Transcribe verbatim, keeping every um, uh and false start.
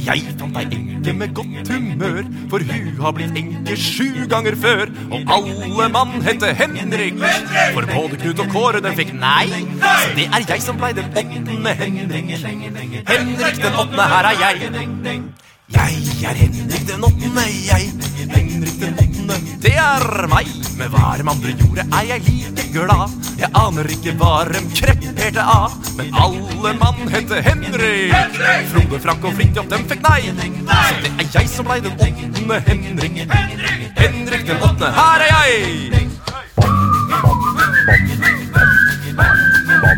Jeg fant ei enke med godt humør, for hun har blitt enke sju ganger før. Og alle mann hette Henrik, for både Knut og Kåre den fikk nei. Så det er jeg som blei den åttende Henrik. Henrik den åttende, her er jeg. Jeg er Henrik den åttende, jeg. Henrik den åttende, det er meg. Men hva de andre gjorde er jeg like glad. Jeg aner ikke hva de kreperte av. Men alle mann hette Henrik. Frode, Frank og Fridtjof, dem fikk nei. Så det er jeg som blei den åttende Henrik. Henrik den åttende, her er jeg.